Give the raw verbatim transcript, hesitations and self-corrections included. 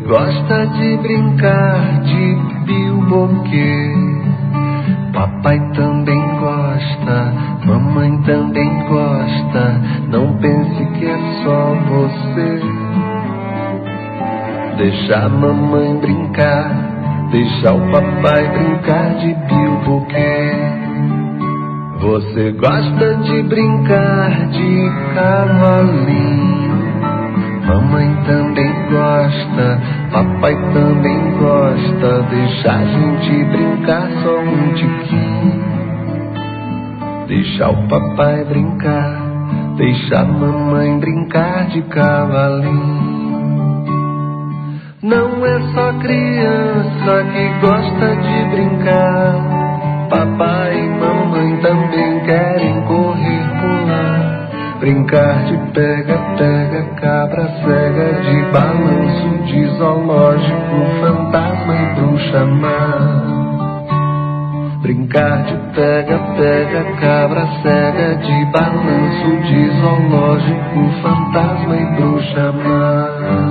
gosta de brincar de bilboquê. Papai também gosta, mamãe também gosta. Não pense que é só você. Deixa a mamãe brincar, deixa o papai brincar de bilboquê. Você gosta de brincar de cavalinho. Mamãe também gosta, papai também gosta. Deixa a gente brincar só um tiquinho. Deixa o papai brincar, deixa a mamãe brincar de cavalinho. Não é só criança que gosta de brincar. Papai e mamãe também querem correr, pular. Brincar de pega-pega, cabra cega, de balanço, de zoológico, fantasma e bruxa má. Brincar de pega-pega, cabra cega, de balanço, de zoológico, fantasma e bruxa má.